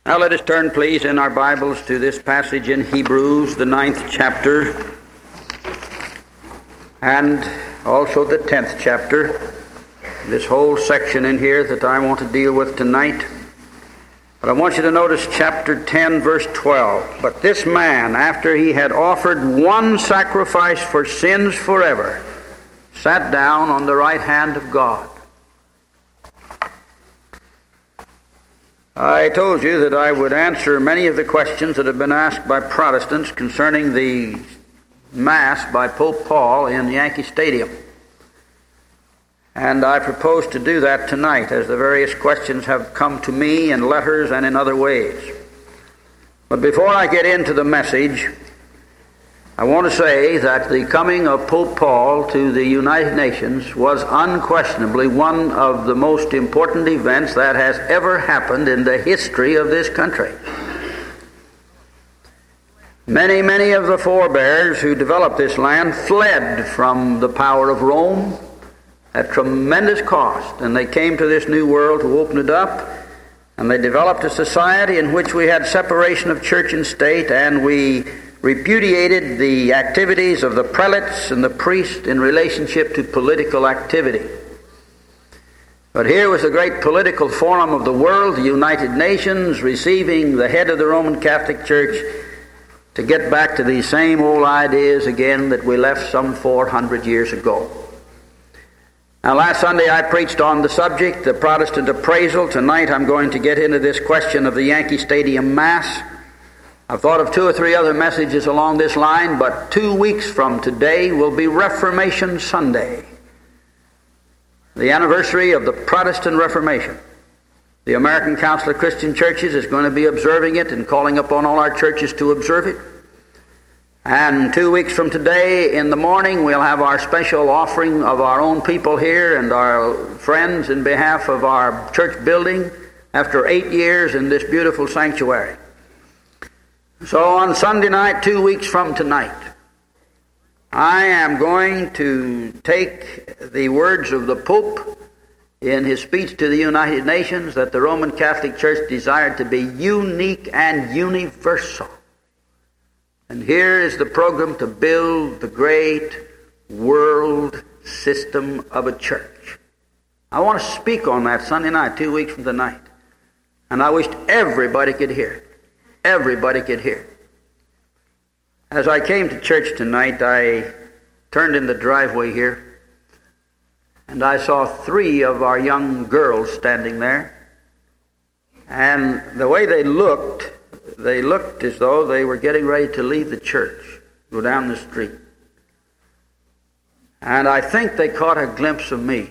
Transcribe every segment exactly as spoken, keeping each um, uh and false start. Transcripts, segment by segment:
Now let us turn, please, in our Bibles to this passage in Hebrews, the ninth chapter, and also the tenth chapter. This whole section in here that I want to deal with tonight. But I want you to notice chapter ten, verse twelve. But this man, after he had offered one sacrifice for sins forever, sat down on the right hand of God. I told you that I would answer many of the questions that have been asked by Protestants concerning the Mass by Pope Paul in Yankee Stadium. And I propose to do that tonight, as the various questions have come to me in letters and in other ways. But before I get into the message, I want to say that the coming of Pope Paul to the United Nations was unquestionably one of the most important events that has ever happened in the history of this country. Many, many of the forebears who developed this land fled from the power of Rome at tremendous cost, and they came to this new world to open it up, and they developed a society in which we had separation of church and state, and we repudiated the activities of the prelates and the priests in relationship to political activity. But here was the great political forum of the world, the United Nations, receiving the head of the Roman Catholic Church to get back to these same old ideas again that we left some four hundred years ago. Now, last Sunday I preached on the subject, the Protestant appraisal. Tonight I'm going to get into this question of the Yankee Stadium Mass. I've thought of two or three other messages along this line, but two weeks from today will be Reformation Sunday, the anniversary of the Protestant Reformation. The American Council of Christian Churches is going to be observing it and calling upon all our churches to observe it. And two weeks from today in the morning, we'll have our special offering of our own people here and our friends in behalf of our church building after eight years in this beautiful sanctuary. So on Sunday night, two weeks from tonight, I am going to take the words of the Pope in his speech to the United Nations that the Roman Catholic Church desired to be unique and universal. And here is the program to build the great world system of a church. I want to speak on that Sunday night, two weeks from tonight. And I wished everybody could hear it. Everybody could hear. As I came to church tonight, I turned in the driveway here, and I saw three of our young girls standing there. And the way they looked, they looked as though they were getting ready to leave the church, go down the street. And I think they caught a glimpse of me.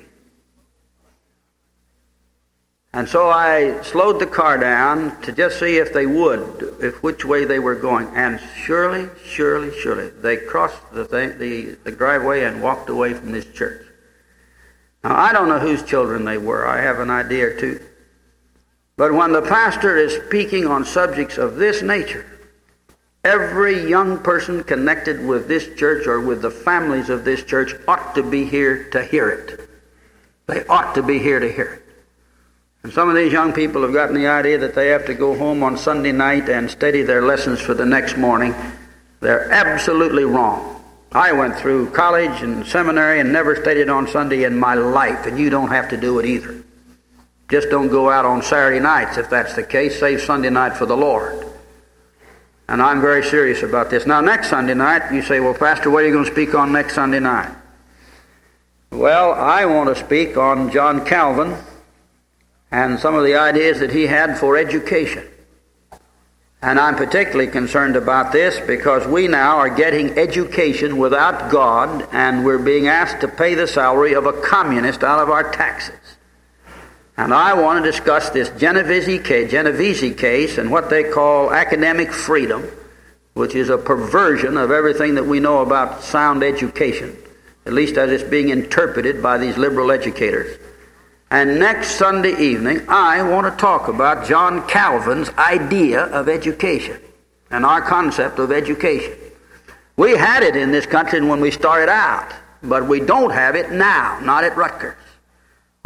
And so I slowed the car down to just see if they would, if which way they were going. And surely, surely, surely, they crossed the, thing, the, the driveway and walked away from this church. Now, I don't know whose children they were. I have an idea or two. But when the pastor is speaking on subjects of this nature, every young person connected with this church or with the families of this church ought to be here to hear it. They ought to be here to hear it. And some of these young people have gotten the idea that they have to go home on Sunday night and study their lessons for the next morning. They're absolutely wrong. I went through college and seminary and never studied on Sunday in my life, and you don't have to do it either. Just don't go out on Saturday nights if that's the case. Save Sunday night for the Lord. And I'm very serious about this. Now, next Sunday night, you say, well, Pastor, what are you going to speak on next Sunday night? Well, I want to speak on John Calvin and some of the ideas that he had for education. And I'm particularly concerned about this because we now are getting education without God, and we're being asked to pay the salary of a communist out of our taxes. And I want to discuss this Genovese case, Genovese case and what they call academic freedom, which is a perversion of everything that we know about sound education, at least as it's being interpreted by these liberal educators. And next Sunday evening, I want to talk about John Calvin's idea of education and our concept of education. We had it in this country when we started out, but we don't have it now, not at Rutgers.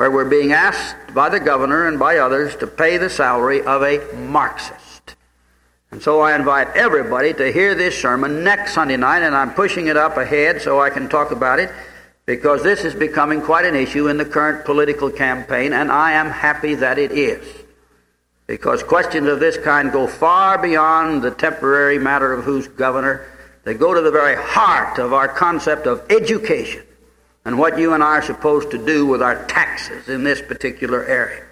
where we're being asked by the governor and by others to pay the salary of a Marxist. And so I invite everybody to hear this sermon next Sunday night, and I'm pushing it up ahead so I can talk about it, because this is becoming quite an issue in the current political campaign, and I am happy that it is. Because questions of this kind go far beyond the temporary matter of who's governor. They go to the very heart of our concept of education and what you and I are supposed to do with our taxes in this particular area.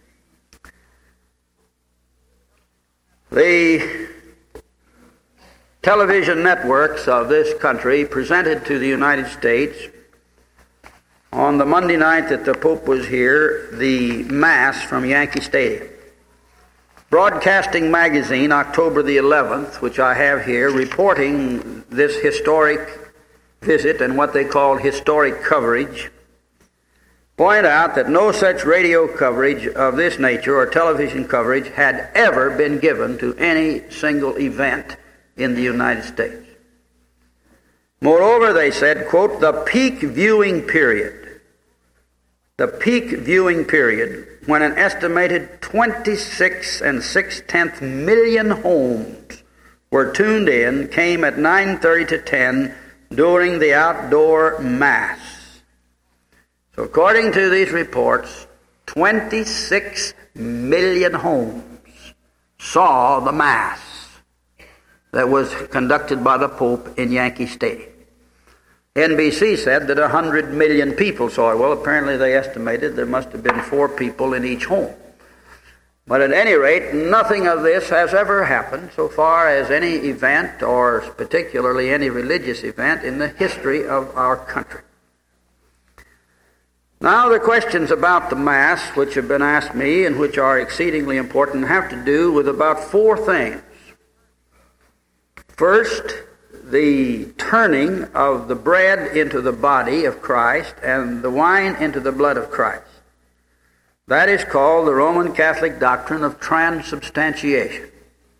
The television networks of this country presented to the United States on the Monday night that the Pope was here the Mass from Yankee Stadium. Broadcasting Magazine, October the eleventh, which I have here, reporting this historic visit and what they call historic coverage, point out that no such radio coverage of this nature or television coverage had ever been given to any single event in the United States. Moreover, they said, quote, the peak viewing period, the peak viewing period when an estimated twenty-six and six-tenths million homes were tuned in came at nine thirty to ten during the outdoor Mass. So according to these reports, twenty-six million homes saw the Mass that was conducted by the Pope in Yankee Stadium. N B C said that one hundred million people saw it. Well, apparently they estimated there must have been four people in each home. But at any rate, nothing of this has ever happened so far as any event, or particularly any religious event, in the history of our country. Now, the questions about the Mass which have been asked me and which are exceedingly important have to do with about four things. First, the turning of the bread into the body of Christ and the wine into the blood of Christ. That is called the Roman Catholic doctrine of transubstantiation.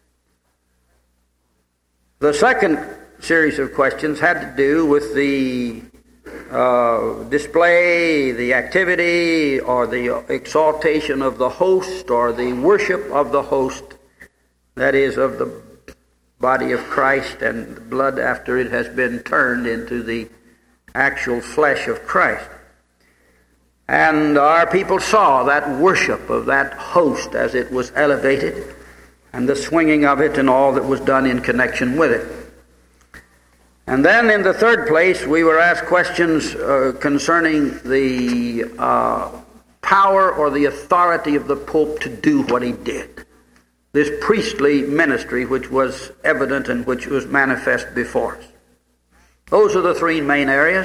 The second series of questions had to do with the uh, display, the activity, or the exaltation of the host, or the worship of the host, that is, of the body of Christ and the blood after it has been turned into the actual flesh of Christ. And our people saw that worship of that host as it was elevated, and the swinging of it and all that was done in connection with it. And then in the third place, we were asked questions uh, concerning the uh, power or the authority of the Pope to do what he did. This priestly ministry which was evident and which was manifest before us. Those are the three main areas.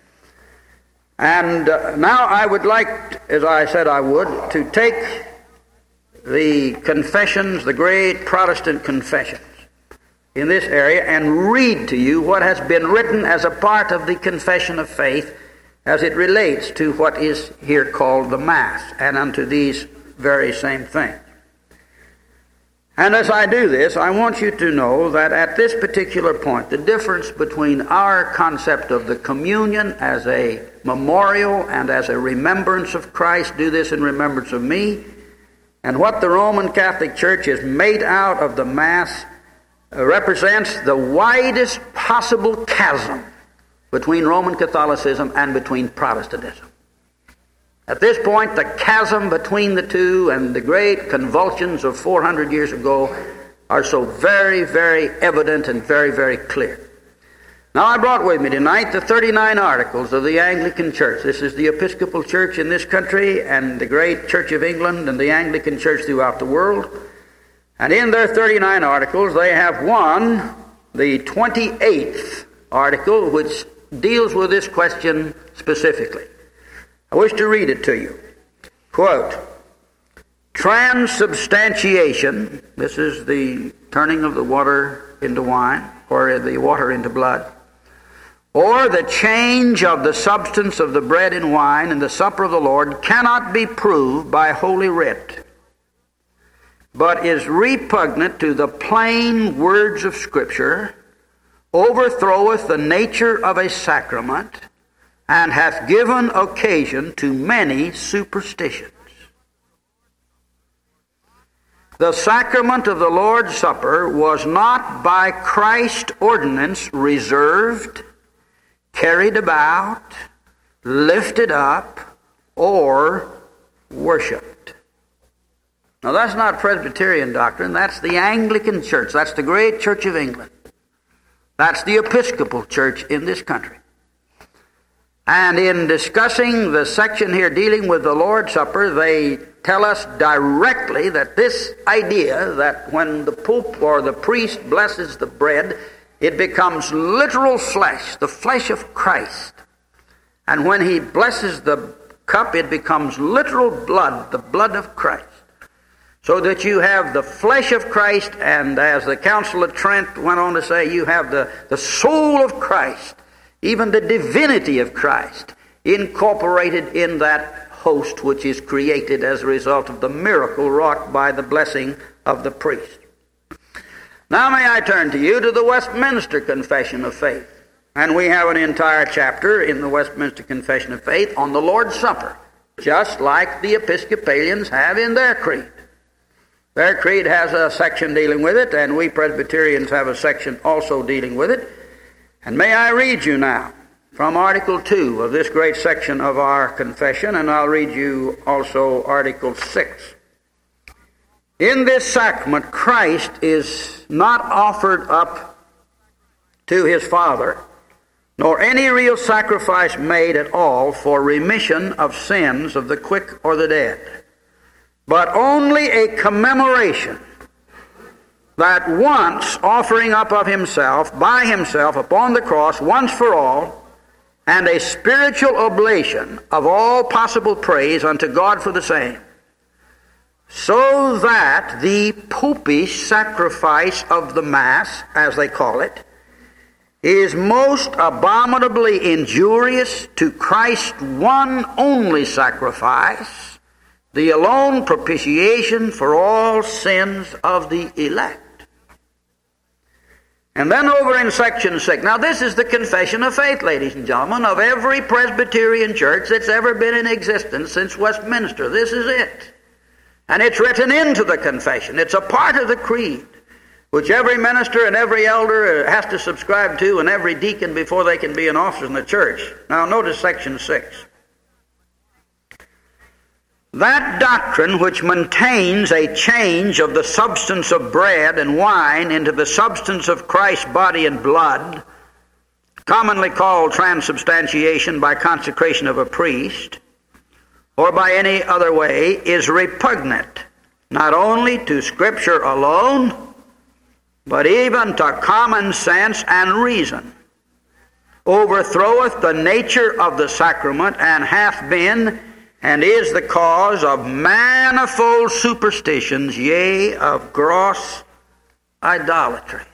And uh, now I would like, as I said I would, to take the confessions, the great Protestant confessions in this area, and read to you what has been written as a part of the confession of faith as it relates to what is here called the Mass, and unto these very same things. And as I do this, I want you to know that at this particular point, the difference between our concept of the communion as a memorial and as a remembrance of Christ, do this in remembrance of me, and what the Roman Catholic Church has made out of the Mass uh, represents the widest possible chasm between Roman Catholicism and between Protestantism. At this point, the chasm between the two and the great convulsions of four hundred years ago are so very, very evident and very, very clear. Now, I brought with me tonight the thirty-nine Articles of the Anglican Church. This is the Episcopal Church in this country and the great Church of England and the Anglican Church throughout the world. And in their thirty-nine Articles, they have one, the twenty-eighth Article, which deals with this question specifically. I wish to read it to you. Quote, transubstantiation, this is the turning of the water into wine, or the water into blood, or the change of the substance of the bread and wine in the supper of the Lord, cannot be proved by Holy Writ, but is repugnant to the plain words of Scripture, overthroweth the nature of a sacrament, and hath given occasion to many superstitions. The sacrament of the Lord's Supper was not by Christ's ordinance reserved, carried about, lifted up, or worshipped. Now that's not Presbyterian doctrine, that's the Anglican Church, that's the great Church of England. That's the Episcopal Church in this country. And in discussing the section here dealing with the Lord's Supper, they tell us directly that this idea that when the Pope or the priest blesses the bread, it becomes literal flesh, the flesh of Christ. And when he blesses the cup, it becomes literal blood, the blood of Christ. So that you have the flesh of Christ, and as the Council of Trent went on to say, you have the, the soul of Christ, even the divinity of Christ, incorporated in that host which is created as a result of the miracle wrought by the blessing of the priest. Now may I turn to you to the Westminster Confession of Faith. And we have an entire chapter in the Westminster Confession of Faith on the Lord's Supper, just like the Episcopalians have in their creed. Their creed has a section dealing with it, and we Presbyterians have a section also dealing with it. And may I read you now from Article two of this great section of our confession, and I'll read you also Article six. In this sacrament, Christ is not offered up to his Father, nor any real sacrifice made at all for remission of sins of the quick or the dead, but only a commemoration that once offering up of himself by himself upon the cross once for all, and a spiritual oblation of all possible praise unto God for the same, so that the popish sacrifice of the Mass, as they call it, is most abominably injurious to Christ's one only sacrifice, the alone propitiation for all sins of the elect. And then over in section six, now this is the confession of faith, ladies and gentlemen, of every Presbyterian church that's ever been in existence since Westminster. This is it. And it's written into the confession. It's a part of the creed, which every minister and every elder has to subscribe to, and every deacon before they can be an officer in the church. Now notice section six. That doctrine which maintains a change of the substance of bread and wine into the substance of Christ's body and blood, commonly called transubstantiation by consecration of a priest, or by any other way, is repugnant not only to Scripture alone, but even to common sense and reason, overthroweth the nature of the sacrament, and hath been and is the cause of manifold superstitions, yea, of gross idolatries.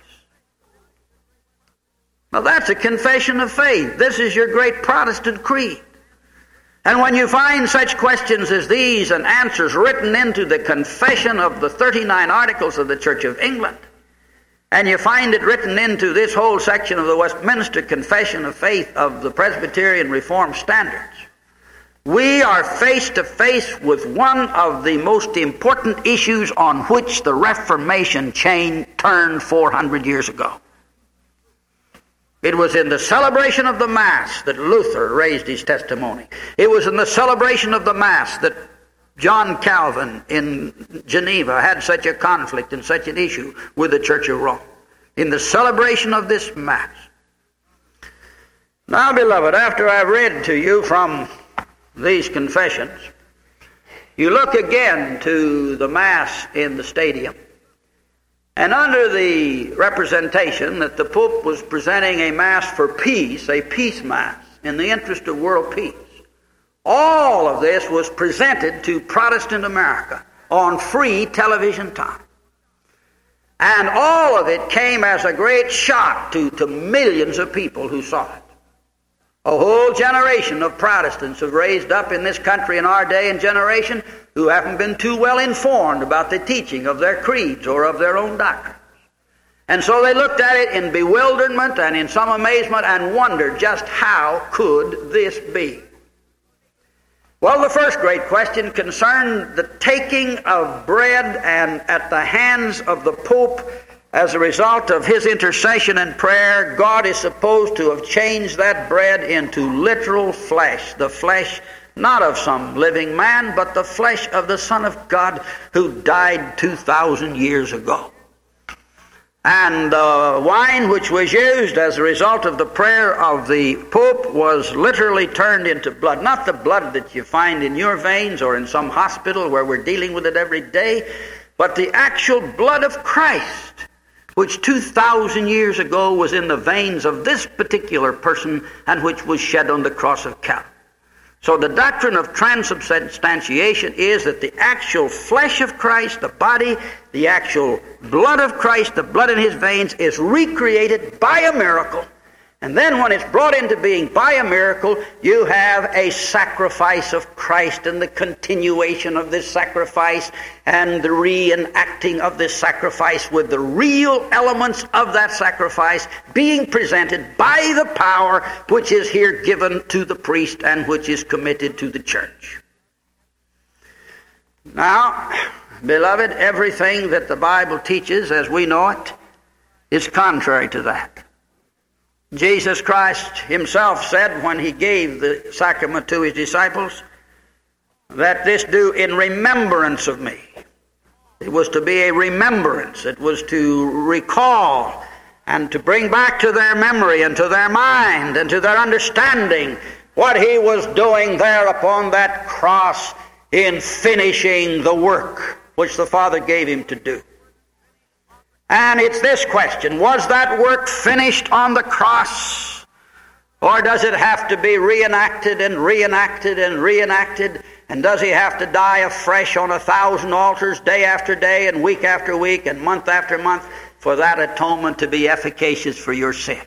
Now that's a confession of faith. This is your great Protestant creed. And when you find such questions as these and answers written into the confession of the thirty-nine Articles of the Church of England, and you find it written into this whole section of the Westminster Confession of Faith of the Presbyterian Reformed Standards, we are face to face with one of the most important issues on which the Reformation chain turned four hundred years ago. It was in the celebration of the Mass that Luther raised his testimony. It was in the celebration of the Mass that John Calvin in Geneva had such a conflict and such an issue with the Church of Rome. In the celebration of this Mass. Now, beloved, after I've read to you from these confessions, you look again to the Mass in the stadium, and under the representation that the Pope was presenting a Mass for peace, a peace Mass, in the interest of world peace, all of this was presented to Protestant America on free television time. And all of it came as a great shock to, to millions of people who saw it. A whole generation of Protestants have raised up in this country in our day and generation who haven't been too well informed about the teaching of their creeds or of their own doctrines. And so they looked at it in bewilderment and in some amazement and wondered just how could this be? Well, the first great question concerned the taking of bread, and at the hands of the Pope, as a result of his intercession and prayer, God is supposed to have changed that bread into literal flesh, the flesh not of some living man, but the flesh of the Son of God who died two thousand years ago. And the wine which was used as a result of the prayer of the Pope was literally turned into blood. Not the blood that you find in your veins or in some hospital where we're dealing with it every day, but the actual blood of Christ, which two thousand years ago was in the veins of this particular person and which was shed on the cross of Calvary. So the doctrine of transubstantiation is that the actual flesh of Christ, the body, the actual blood of Christ, the blood in his veins, is recreated by a miracle. And then when it's brought into being by a miracle, you have a sacrifice of Christ and the continuation of this sacrifice and the reenacting of this sacrifice with the real elements of that sacrifice being presented by the power which is here given to the priest and which is committed to the church. Now, beloved, everything that the Bible teaches as we know it is contrary to that. Jesus Christ himself said when he gave the sacrament to his disciples that this do in remembrance of me. It was to be a remembrance. It was to recall and to bring back to their memory and to their mind and to their understanding what he was doing there upon that cross in finishing the work which the Father gave him to do. And it's this question: was that work finished on the cross? Or does it have to be reenacted and reenacted and reenacted? And does he have to die afresh on a thousand altars day after day and week after week and month after month for that atonement to be efficacious for your sins?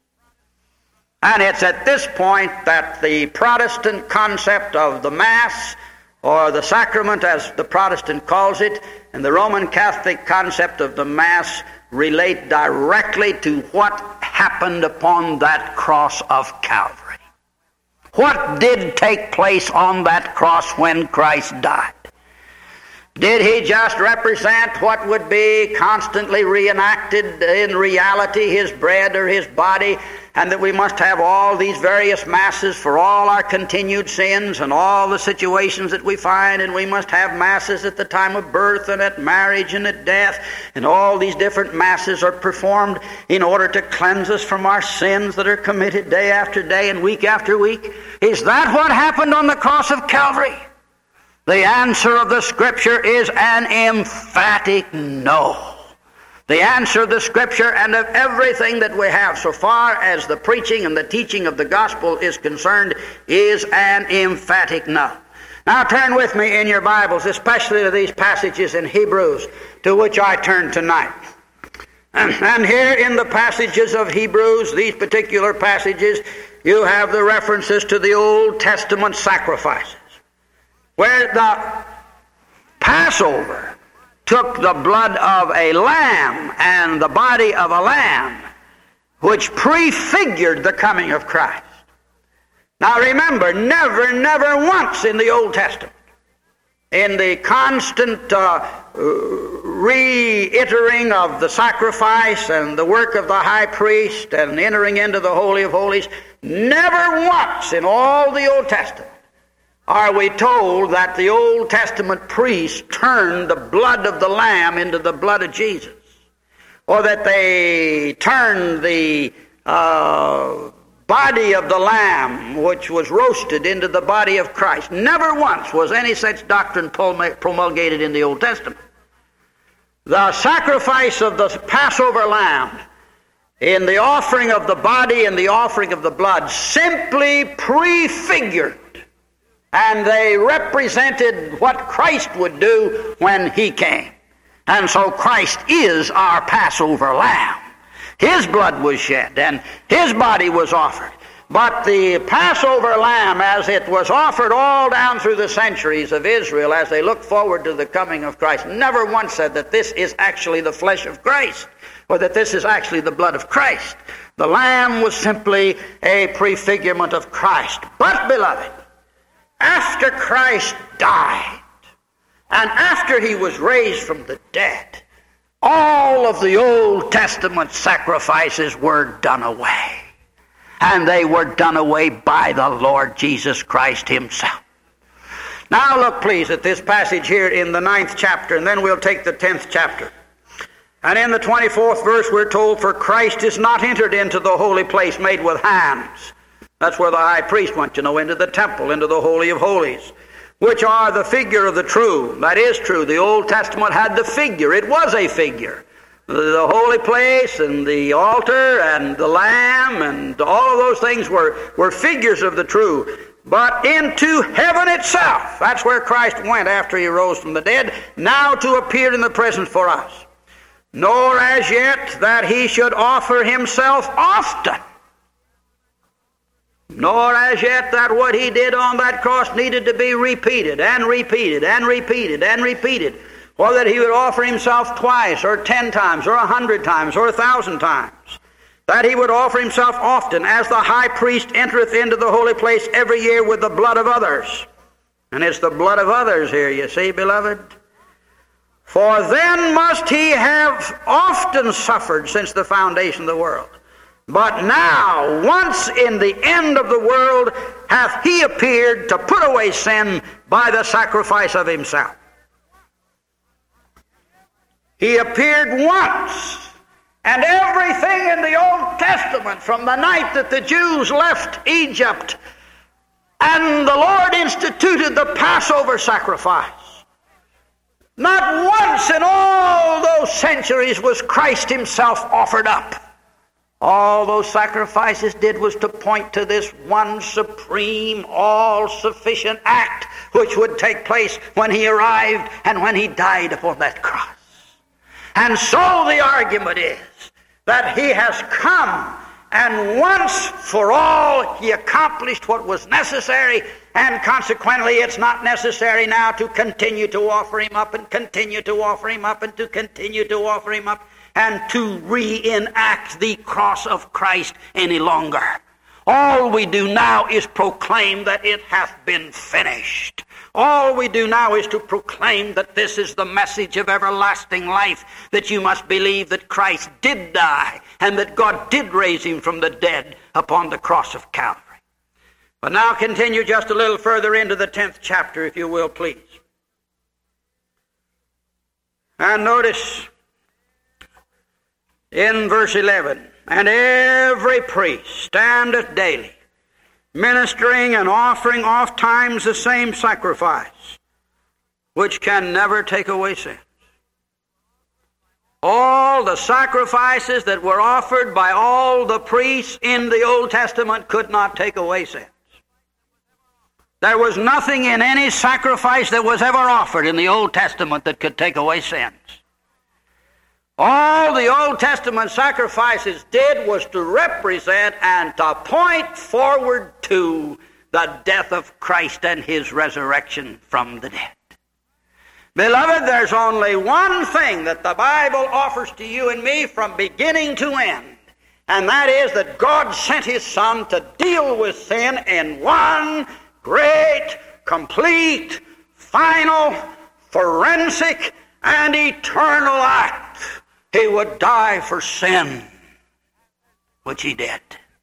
And it's at this point that the Protestant concept of the Mass, or the sacrament as the Protestant calls it, and the Roman Catholic concept of the Mass relate directly to what happened upon that cross of Calvary. What did take place on that cross when Christ died? Did he just represent what would be constantly reenacted in reality, his bread or his body, and that we must have all these various masses for all our continued sins and all the situations that we find, and we must have masses at the time of birth and at marriage and at death, and all these different masses are performed in order to cleanse us from our sins that are committed day after day and week after week? Is that what happened on the cross of Calvary? The answer of the Scripture is an emphatic no. The answer of the Scripture and of everything that we have so far as the preaching and the teaching of the gospel is concerned is an emphatic no. Now turn with me in your Bibles, especially to these passages in Hebrews, to which I turn tonight. And here in the passages of Hebrews, these particular passages, you have the references to the Old Testament sacrifices, where the Passover took the blood of a lamb and the body of a lamb, which prefigured the coming of Christ. Now remember, never, never once in the Old Testament, in the constant uh, reiterating of the sacrifice and the work of the high priest and entering into the Holy of Holies, never once in all the Old Testament are we told that the Old Testament priests turned the blood of the lamb into the blood of Jesus, or that they turned the uh, body of the lamb, which was roasted, into the body of Christ. Never once was any such doctrine promulgated in the Old Testament. The sacrifice of the Passover lamb in the offering of the body and the offering of the blood simply prefigured, and they represented what Christ would do when he came. And so Christ is our Passover lamb. His blood was shed and his body was offered. But the Passover lamb, as it was offered all down through the centuries of Israel as they looked forward to the coming of Christ, never once said that this is actually the flesh of Christ, or that this is actually the blood of Christ. The lamb was simply a prefigurement of Christ. But, beloved, after Christ died, and after he was raised from the dead, all of the Old Testament sacrifices were done away. And they were done away by the Lord Jesus Christ himself. Now look, please, at this passage here in the ninth chapter, and then we'll take the tenth chapter. And in the twenty-fourth verse we're told, "For Christ is not entered into the holy place made with hands." That's where the high priest went, you know, into the temple, into the Holy of Holies, which are the figure of the true. That is true. The Old Testament had the figure. It was a figure. The holy place and the altar and the lamb and all of those things were, were figures of the true. But into heaven itself, that's where Christ went after he rose from the dead, now to appear in the present for us. Nor as yet that he should offer himself often. Nor as yet that what he did on that cross needed to be repeated and repeated and repeated and repeated. Or that he would offer himself twice or ten times or a hundred times or a thousand times. That he would offer himself often, as the high priest entereth into the holy place every year with the blood of others. And it's the blood of others here, you see, beloved. For then must he have often suffered since the foundation of the world. But now, once in the end of the world, hath he appeared to put away sin by the sacrifice of himself. He appeared once, and everything in the Old Testament, from the night that the Jews left Egypt and the Lord instituted the Passover sacrifice, not once in all those centuries was Christ himself offered up. All those sacrifices did was to point to this one supreme, all-sufficient act which would take place when he arrived and when he died upon that cross. And so the argument is that he has come, and once for all he accomplished what was necessary, and consequently it's not necessary now to continue to offer him up and continue to offer him up and to continue to offer him up and to reenact the cross of Christ any longer. All we do now is proclaim that it hath been finished. All we do now is to proclaim that this is the message of everlasting life, that you must believe that Christ did die and that God did raise him from the dead upon the cross of Calvary. But now continue just a little further into the tenth chapter, if you will, please. And notice in verse eleven, "And every priest standeth daily, ministering and offering oft times the same sacrifice, which can never take away sins." All the sacrifices that were offered by all the priests in the Old Testament could not take away sins. There was nothing in any sacrifice that was ever offered in the Old Testament that could take away sins. All the Old Testament sacrifices did was to represent and to point forward to the death of Christ and his resurrection from the dead. Beloved, there's only one thing that the Bible offers to you and me from beginning to end, and that is that God sent his Son to deal with sin in one great, complete, final, forensic, and eternal act. He would die for sin, which he did.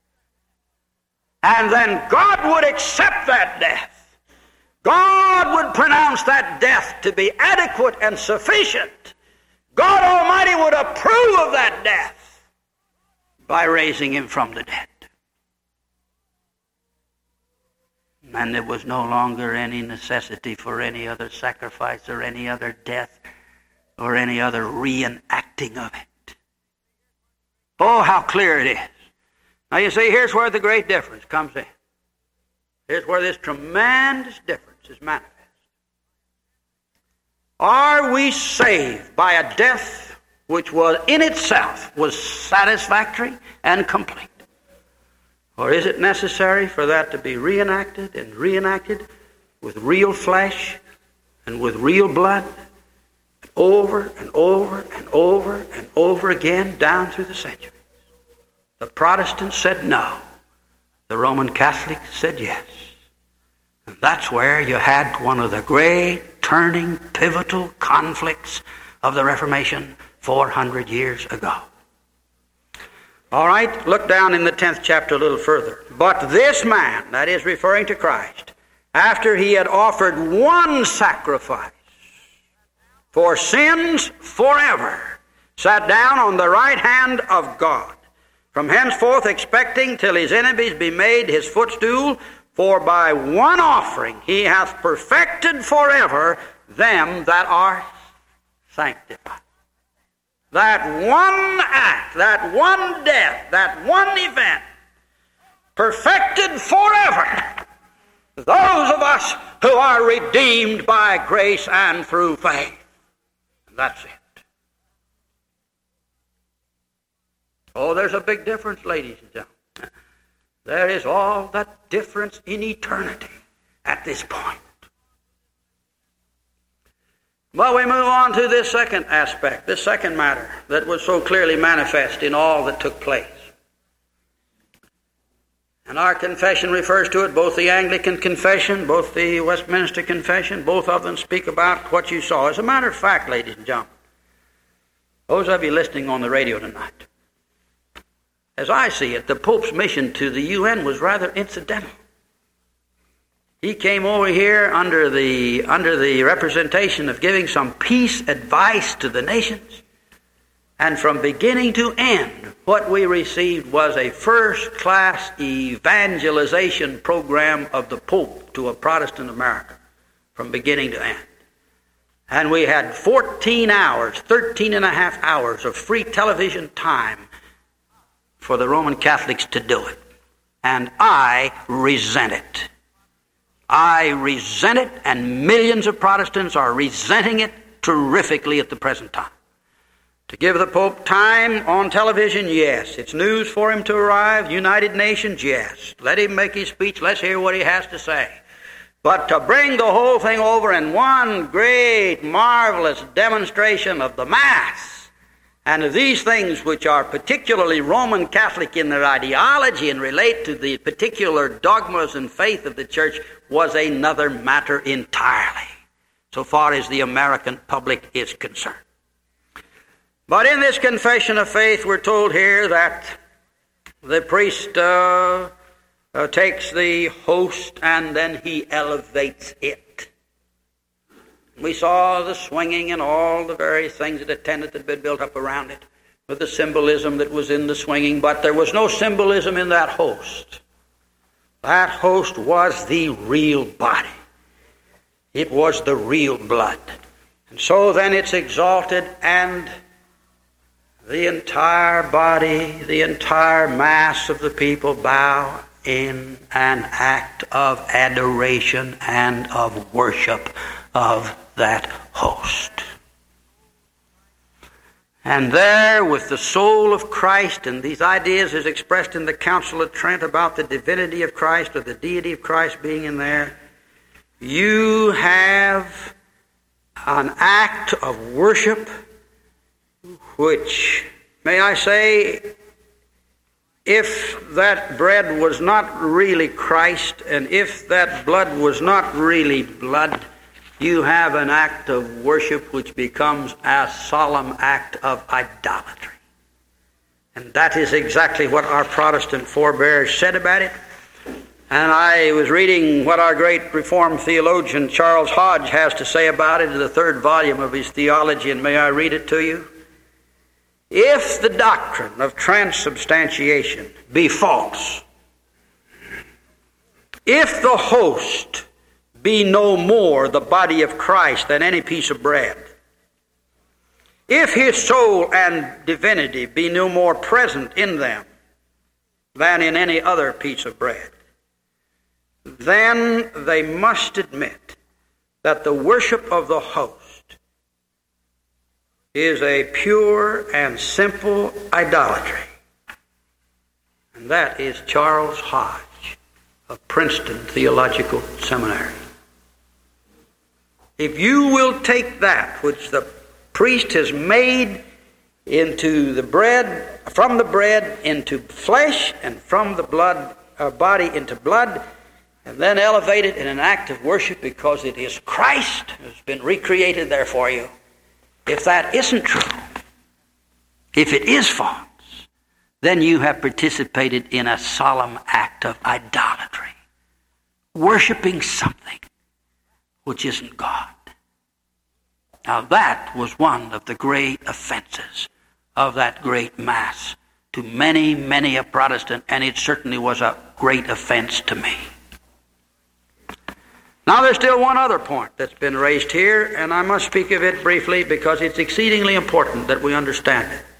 And then God would accept that death. God would pronounce that death to be adequate and sufficient. God Almighty would approve of that death by raising him from the dead. And there was no longer any necessity for any other sacrifice or any other death or any other reenacting of it. Oh, how clear it is. Now you see, here's where the great difference comes in. Here's where this tremendous difference is manifest. Are we saved by a death which was in itself was satisfactory and complete? Or is it necessary for that to be reenacted and reenacted with real flesh and with real blood over and over and over and over again down through the centuries? The Protestants said no. The Roman Catholics said yes. And that's where you had one of the great turning, pivotal conflicts of the Reformation four hundred years ago. All right, look down in the tenth chapter a little further. But this man, that is referring to Christ, after he had offered one sacrifice for sins forever, sat down on the right hand of God, from henceforth expecting till his enemies be made his footstool, for by one offering he hath perfected forever them that are sanctified. That one act, that one death, that one event, perfected forever those of us who are redeemed by grace and through faith. That's it. Oh, there's a big difference, ladies and gentlemen. There is all that difference in eternity at this point. Well, we move on to this second aspect, this second matter that was so clearly manifest in all that took place. And our confession refers to it, both the Anglican confession, both the Westminster confession, both of them speak about what you saw. As a matter of fact, ladies and gentlemen, those of you listening on the radio tonight, as I see it, the Pope's mission to the U N was rather incidental. He came over here under the, under the representation of giving some peace advice to the nations. And from beginning to end, what we received was a first-class evangelization program of the Pope to a Protestant America, from beginning to end. And we had fourteen hours, thirteen and a half hours of free television time for the Roman Catholics to do it. And I resent it. I resent it, and millions of Protestants are resenting it terrifically at the present time. To give the Pope time on television, yes. It's news for him to arrive. United Nations, yes. Let him make his speech. Let's hear what he has to say. But to bring the whole thing over in one great, marvelous demonstration of the Mass, and of these things which are particularly Roman Catholic in their ideology and relate to the particular dogmas and faith of the Church, was another matter entirely, so far as the American public is concerned. But in this confession of faith, we're told here that the priest uh, uh, takes the host and then he elevates it. We saw the swinging and all the various things that attended that had been built up around it, with the symbolism that was in the swinging, but there was no symbolism in that host. That host was the real body. It was the real blood. And so then it's exalted, and the entire body, the entire mass of the people bow in an act of adoration and of worship of that host. And there, with the soul of Christ, and these ideas as expressed in the Council of Trent about the divinity of Christ or the deity of Christ being in there, you have an act of worship which, may I say, if that bread was not really Christ, and if that blood was not really blood, you have an act of worship which becomes a solemn act of idolatry. And that is exactly what our Protestant forebears said about it. And I was reading what our great Reformed theologian Charles Hodge has to say about it in the third volume of his theology, and may I read it to you? If the doctrine of transubstantiation be false, if the host be no more the body of Christ than any piece of bread, if his soul and divinity be no more present in them than in any other piece of bread, then they must admit that the worship of the host is a pure and simple idolatry. And that is Charles Hodge of Princeton Theological Seminary. If you will take that which the priest has made into the bread, from the bread into flesh, and from the blood, uh, body into blood, and then elevate it in an act of worship because it is Christ who's been recreated there for you. If that isn't true, if it is false, then you have participated in a solemn act of idolatry, worshiping something which isn't God. Now that was one of the great offenses of that great Mass to many, many a Protestant, and it certainly was a great offense to me. Now there's still one other point that's been raised here, and I must speak of it briefly because it's exceedingly important that we understand it.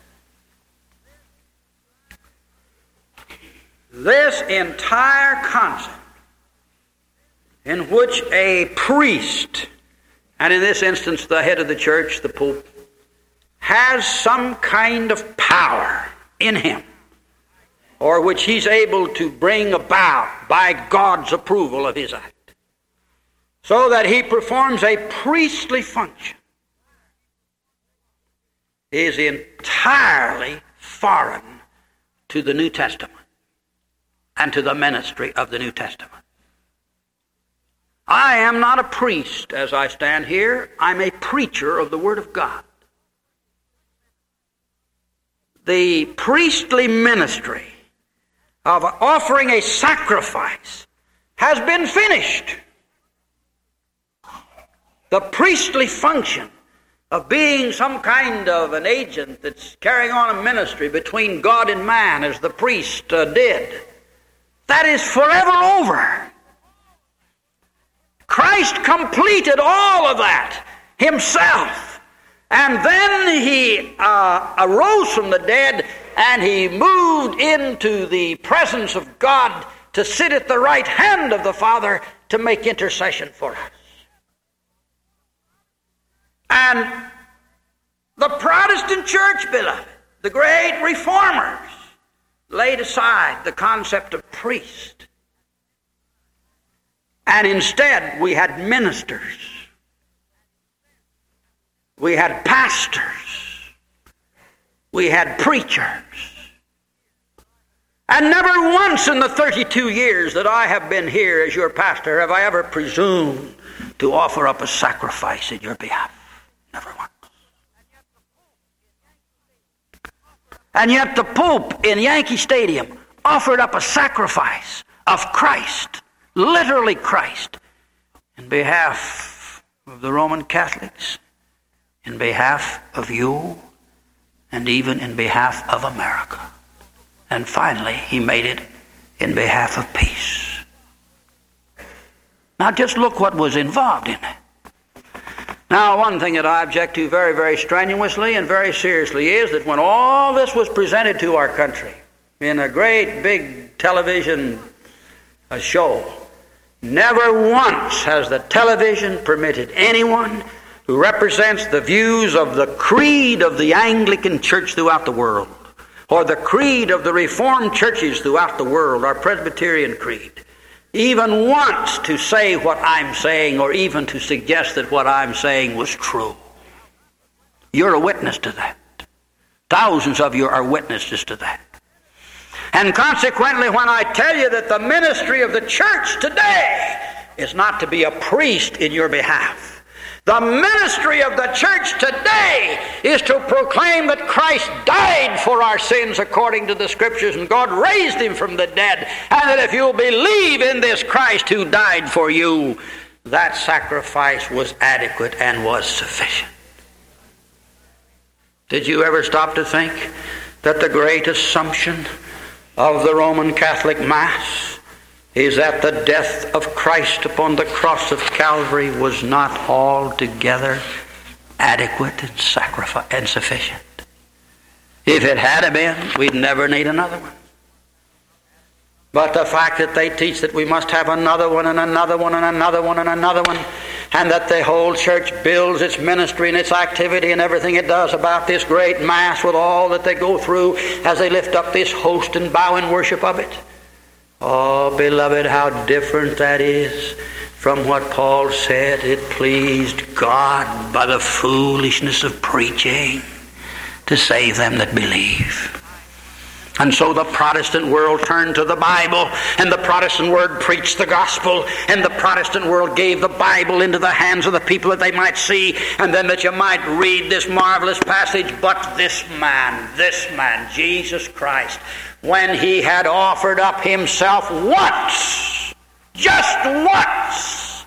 This entire concept in which a priest, and in this instance the head of the church, the Pope, has some kind of power in him, or which he's able to bring about by God's approval of his act, so that he performs a priestly function, is entirely foreign to the New Testament and to the ministry of the New Testament. I am not a priest as I stand here. I'm a preacher of the Word of God. The priestly ministry of offering a sacrifice has been finished. The priestly function of being some kind of an agent that's carrying on a ministry between God and man, as the priest uh, did, that is forever over. Christ completed all of that himself. And then he uh, arose from the dead and he moved into the presence of God to sit at the right hand of the Father to make intercession for us. And the Protestant church, beloved, the great reformers, laid aside the concept of priest. And instead, we had ministers. We had pastors. We had preachers. And never once in the thirty-two years that I have been here as your pastor have I ever presumed to offer up a sacrifice in your behalf. Never once. And yet the Pope in Yankee Stadium offered up a sacrifice of Christ, literally Christ, in behalf of the Roman Catholics, in behalf of you, and even in behalf of America. And finally, he made it in behalf of peace. Now just look what was involved in it. Now, one thing that I object to very, very strenuously and very seriously is that when all this was presented to our country in a great big television uh, show, never once has the television permitted anyone who represents the views of the creed of the Anglican Church throughout the world, or the creed of the Reformed churches throughout the world, our Presbyterian creed, even once to say what I'm saying, or even to suggest that what I'm saying was true. You're a witness to that. Thousands of you are witnesses to that. And consequently, when I tell you that the ministry of the church today is not to be a priest in your behalf, the ministry of the church today is to proclaim that Christ died for our sins according to the Scriptures, and God raised him from the dead, and that if you'll believe in this Christ who died for you, that sacrifice was adequate and was sufficient. Did you ever stop to think that the great assumption of the Roman Catholic Mass is that the death of Christ upon the cross of Calvary was not altogether adequate and sacrifice and sufficient? If it had been, we'd never need another one. But the fact that they teach that we must have another one and another one and another one and another one, and that the whole church builds its ministry and its activity and everything it does about this great Mass with all that they go through as they lift up this host and bow in worship of it. Oh, beloved, how different that is from what Paul said. It pleased God by the foolishness of preaching to save them that believe. And so the Protestant world turned to the Bible, and the Protestant world preached the gospel, and the Protestant world gave the Bible into the hands of the people that they might see, and then that you might read this marvelous passage. But this man, this man, Jesus Christ, when he had offered up himself once, just once,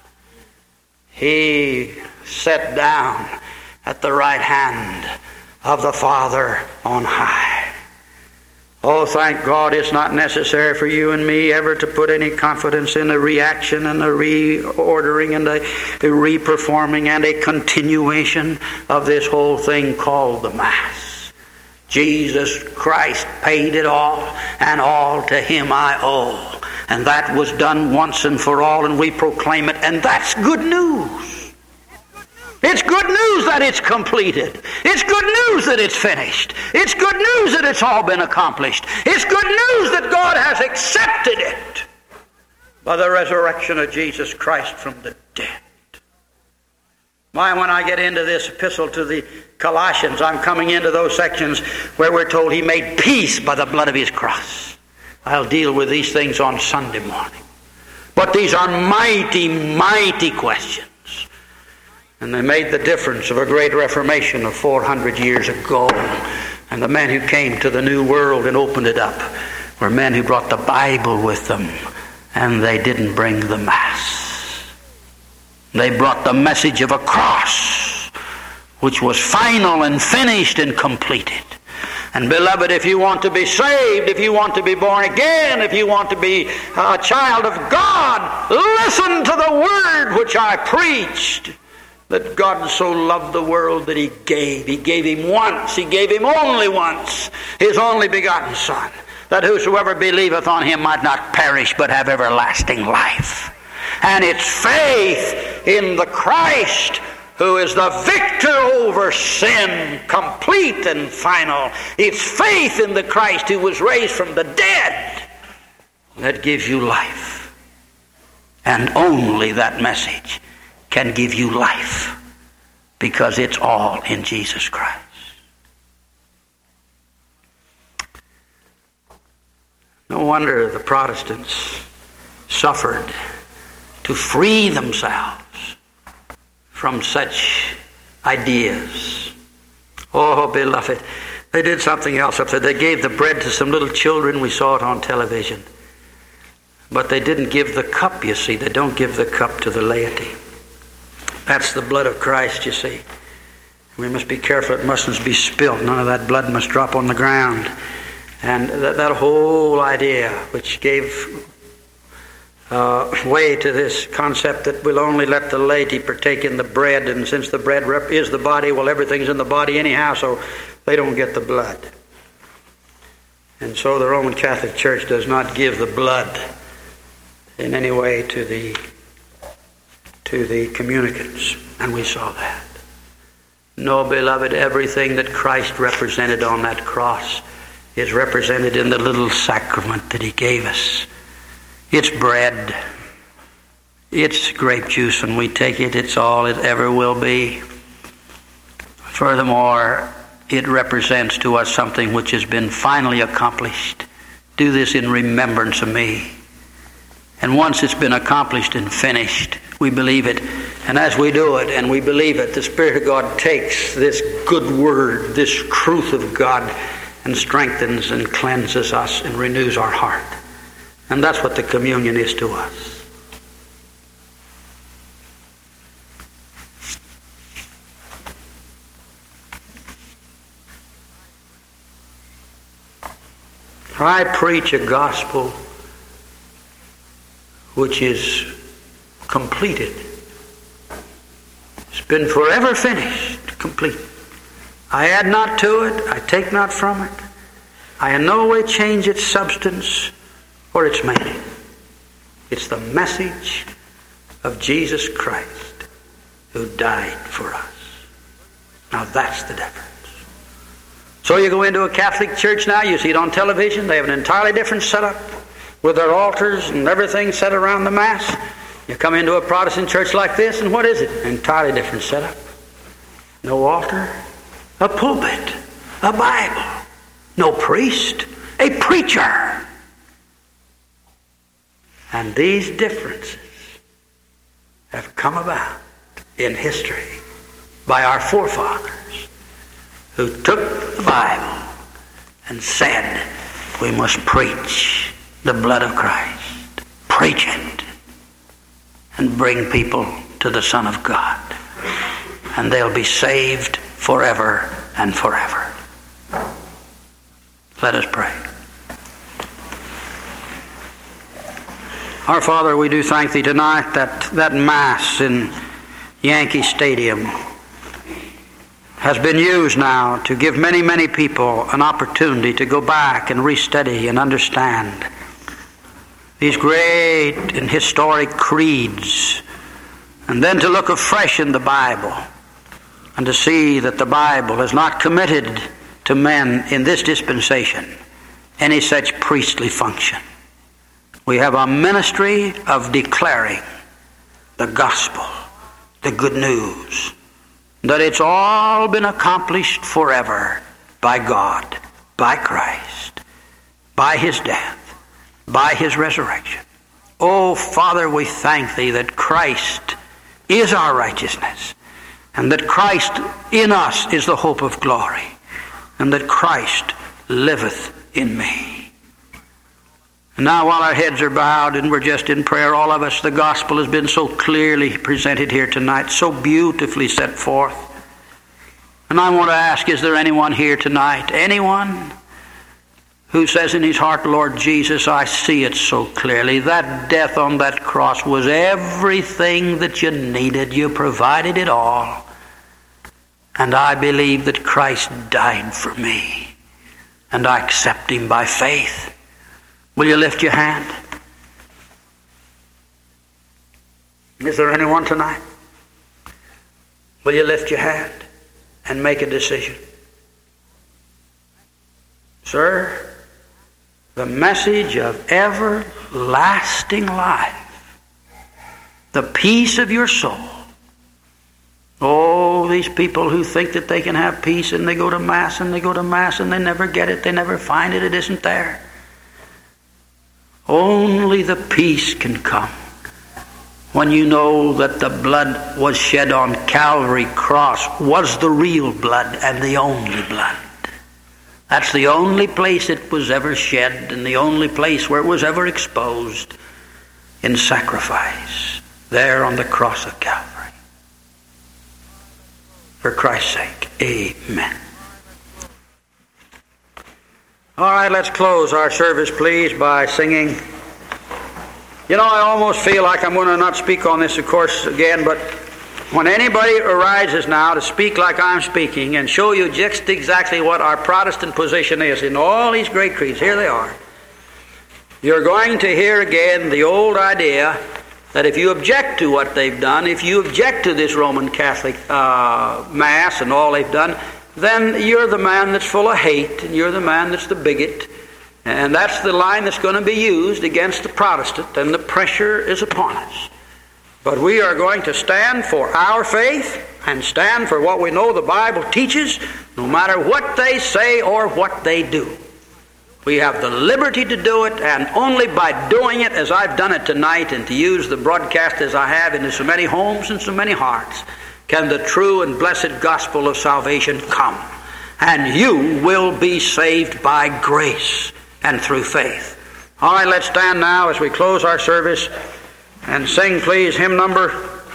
he sat down at the right hand of the Father on high. Oh, thank God it's not necessary for you and me ever to put any confidence in a reaction and a reordering and a, a reperforming and a continuation of this whole thing called the Mass. Jesus Christ paid it all, and all to Him I owe. And that was done once and for all, and we proclaim it, and that's good news. It's good news that it's completed. It's good news that it's finished. It's good news that it's all been accomplished. It's good news that God has accepted it by the resurrection of Jesus Christ from the dead. Why, when I get into this epistle to the Colossians, I'm coming into those sections where we're told He made peace by the blood of His cross. I'll deal with these things on Sunday morning. But these are mighty, mighty questions. And they made the difference of a great Reformation of four hundred years ago. And the men who came to the New World and opened it up were men who brought the Bible with them, and they didn't bring the Mass. They brought the message of a cross, which was final and finished and completed. And beloved, if you want to be saved, if you want to be born again, if you want to be a child of God, listen to the word which I preached. That God so loved the world that He gave. He gave Him once. He gave Him only once. His only begotten Son. That whosoever believeth on Him might not perish but have everlasting life. And it's faith in the Christ who is the victor over sin, complete and final. It's faith in the Christ who was raised from the dead that gives you life. And only that message can give you life, because it's all in Jesus Christ. No wonder the Protestants suffered to free themselves from such ideas. Oh, beloved, they did something else up there. They gave the bread to some little children. We saw it on television. But they didn't give the cup, you see. They don't give the cup to the laity. That's the blood of Christ, you see. We must be careful. It mustn't be spilt. None of that blood must drop on the ground. And that, that whole idea, which gave uh, way to this concept that we'll only let the laity partake in the bread, and since the bread rep- is the body, well, everything's in the body anyhow, so they don't get the blood. And so the Roman Catholic Church does not give the blood in any way to the to the communicants, and we saw that. No, beloved, everything that Christ represented on that cross is represented in the little sacrament that He gave us. It's bread. It's grape juice. When we take it, it's all it ever will be. Furthermore, it represents to us something which has been finally accomplished. Do this in remembrance of me. And once it's been accomplished and finished, we believe it. And as we do it and we believe it, the Spirit of God takes this good word, this truth of God, and strengthens and cleanses us and renews our heart. And that's what the communion is to us. I preach a gospel which is completed. It's been forever finished, complete. I add not to it, I take not from it. I in no way change its substance or its meaning. It's the message of Jesus Christ. who died for us. Now that's the difference. So you go into a Catholic church now, you see it on television, they have an entirely different setup with their altars and everything set around the Mass. You come into a Protestant church like this, and what is it? An entirely different setup. No altar, a pulpit, a Bible, no priest, a preacher. And these differences have come about in history by our forefathers who took the Bible and said, we must preach the blood of Christ. Preach it. And bring people to the Son of God. And they'll be saved forever and forever. Let us pray. Our Father, we do thank Thee tonight that that Mass in Yankee Stadium has been used now to give many, many people an opportunity to go back and restudy and understand these great and historic creeds, and then to look afresh in the Bible and to see that the Bible has not committed to men in this dispensation any such priestly function. We have a ministry of declaring the gospel, the good news, that it's all been accomplished forever by God, by Christ, by His death, by His resurrection. Oh, Father, we thank Thee that Christ is our righteousness, and that Christ in us is the hope of glory, and that Christ liveth in me. And now while our heads are bowed and we're just in prayer, all of us, the gospel has been so clearly presented here tonight, so beautifully set forth. And I want to ask, is there anyone here tonight, anyone who says in his heart, Lord Jesus, I see it so clearly. That death on that cross was everything that you needed. You provided it all. And I believe that Christ died for me. And I accept Him by faith. Will you lift your hand? Is there anyone tonight? Will you lift your hand and make a decision? Sir, the message of everlasting life, the peace of your soul. Oh, these people who think that they can have peace and they go to Mass and they go to Mass and they never get it, they never find it, it isn't there. Only the peace can come when you know that the blood was shed on Calvary cross was the real blood and the only blood. That's the only place it was ever shed and the only place where it was ever exposed in sacrifice, there on the cross of Calvary. For Christ's sake, amen. All right, let's close our service, please, by singing. You know, I almost feel like I'm going to not speak on this, of course, again, but when anybody arises now to speak like I'm speaking and show you just exactly what our Protestant position is in all these great creeds, here they are, you're going to hear again the old idea that if you object to what they've done, if you object to this Roman Catholic uh, Mass and all they've done, then you're the man that's full of hate, and you're the man that's the bigot, and that's the line that's going to be used against the Protestant, and the pressure is upon us. But we are going to stand for our faith and stand for what we know the Bible teaches, no matter what they say or what they do. We have the liberty to do it, and only by doing it as I've done it tonight, and to use the broadcast as I have into so many homes and so many hearts, can the true and blessed gospel of salvation come. And you will be saved by grace and through faith. All right, let's stand now as we close our service and sing, please, hymn number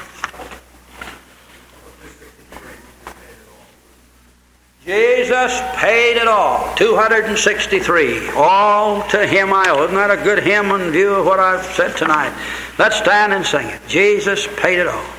Jesus paid it all. two hundred sixty-three. All to Him I owe. Isn't that a good hymn in view of what I've said tonight? Let's stand and sing it. Jesus paid it all.